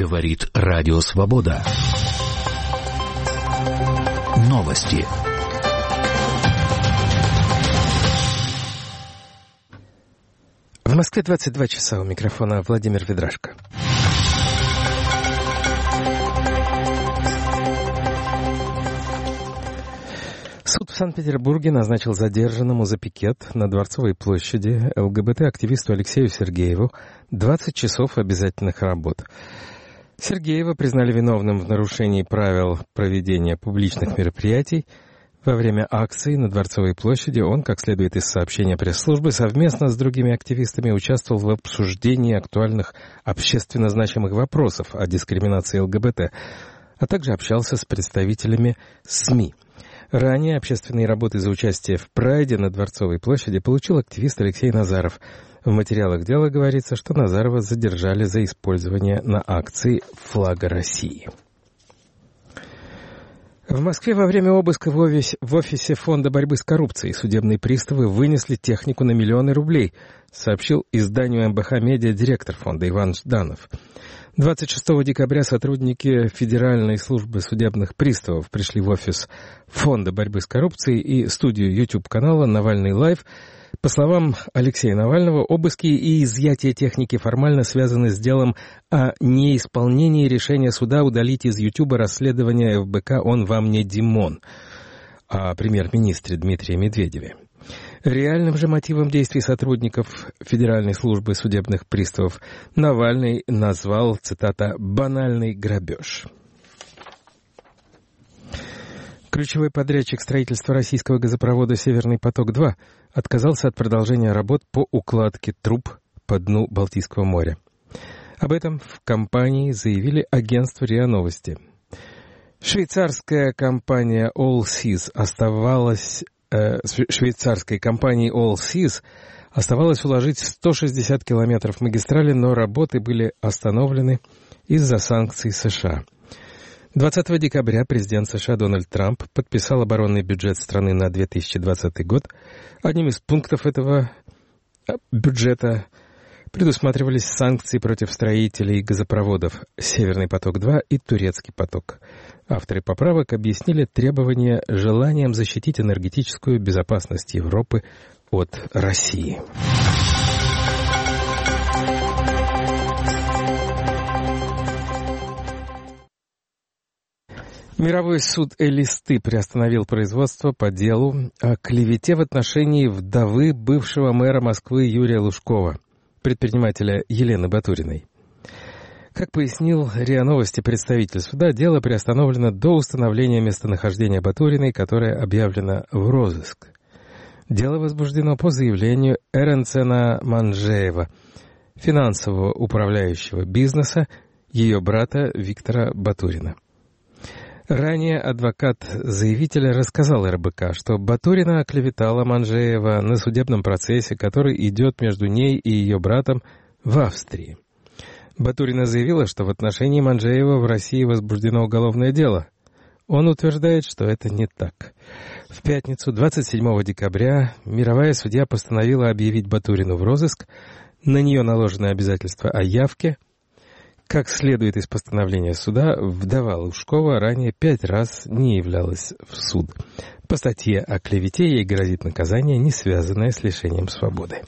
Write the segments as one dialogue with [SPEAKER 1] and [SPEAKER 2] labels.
[SPEAKER 1] Говорит Радио Свобода. Новости.
[SPEAKER 2] В Москве 22 часа. У микрофона Владимир Ведрашко. Суд в Санкт-Петербурге назначил задержанному за пикет на Дворцовой площади ЛГБТ-активисту Алексею Сергееву 20 часов обязательных работ. Сергеева признали виновным в нарушении правил проведения публичных мероприятий. Во время акции на Дворцовой площади он, как следует из сообщения пресс-службы, совместно с другими активистами участвовал в обсуждении актуальных общественно значимых вопросов о дискриминации ЛГБТ, а также общался с представителями СМИ. Ранее общественные работы за участие в Прайде на Дворцовой площади получил активист Алексей Назаров. В материалах дела говорится, что Назарова задержали за использование на акции флага России. В Москве во время обыска в офисе Фонда борьбы с коррупцией судебные приставы вынесли технику на миллионы рублей, сообщил изданию МБХ «Медиа» директор фонда Иван Жданов. 26 декабря сотрудники Федеральной службы судебных приставов пришли в офис Фонда борьбы с коррупцией и студию YouTube-канала «Навальный Лайв». По словам Алексея Навального, обыски и изъятие техники формально связаны с делом о неисполнении решения суда удалить из YouTube расследование ФБК «Он вам не Димон» о премьер-министре Дмитрии Медведеве. Реальным же мотивом действий сотрудников Федеральной службы судебных приставов Навальный назвал, цитата, «банальный грабеж». Ключевой подрядчик строительства российского газопровода «Северный поток-2» отказался от продолжения работ по укладке труб по дну Балтийского моря. Об этом в компании заявили агентству РИА Новости. Швейцарская компания Allseas швейцарской компании Allseas оставалось уложить 160 километров магистрали, но работы были остановлены из-за санкций США. 20 декабря президент США Дональд Трамп подписал оборонный бюджет страны на 2020 год. Одним из пунктов этого бюджета предусматривались санкции против строителей газопроводов «Северный поток-2» и «Турецкий поток». Авторы поправок объяснили требования желанием защитить энергетическую безопасность Европы от России. Мировой суд Элисты приостановил производство по делу о клевете в отношении вдовы бывшего мэра Москвы Юрия Лужкова, предпринимателя Елены Батуриной. Как пояснил РИА Новости представитель суда, дело приостановлено до установления местонахождения Батуриной, которое объявлено в розыск. Дело возбуждено по заявлению Эренцена Манжеева, финансового управляющего бизнеса, ее брата Виктора Батурина. Ранее адвокат заявителя рассказал РБК, что Батурина оклеветала Манжеева на судебном процессе, который идет между ней и ее братом в Австрии. Батурина заявила, что в отношении Манжеева в России возбуждено уголовное дело. Он утверждает, что это не так. В пятницу, 27 декабря, мировая судья постановила объявить Батурину в розыск. На нее наложено обязательство о явке. Как следует из постановления суда, вдова Лужкова ранее 5 раз не являлась в суд. По статье о клевете ей грозит наказание, не связанное с лишением свободы.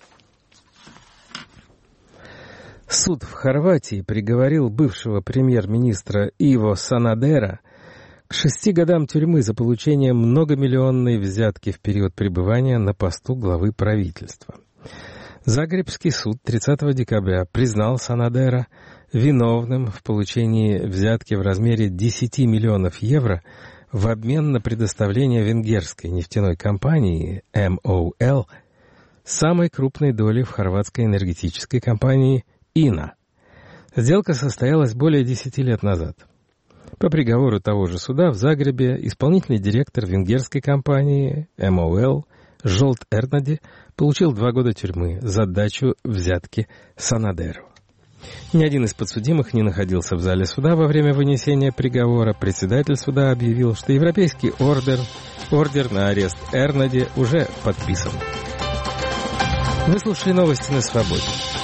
[SPEAKER 2] Суд в Хорватии приговорил бывшего премьер-министра Иво Санадера к 6 годам тюрьмы за получение многомиллионной взятки в период пребывания на посту главы правительства. Загребский суд 30 декабря признал Санадера виновным в получении взятки в размере 10 миллионов евро в обмен на предоставление венгерской нефтяной компании MOL самой крупной доли в хорватской энергетической компании ИНА. Сделка состоялась более 10 лет назад. По приговору того же суда в Загребе исполнительный директор венгерской компании MOL Жолт Эрнади получил 2 года тюрьмы за дачу взятки Санадеру. Ни один из подсудимых не находился в зале суда во время вынесения приговора. Председатель суда объявил, что европейский ордер на арест Эрнади уже подписан. Вы слушали новости на Свободе.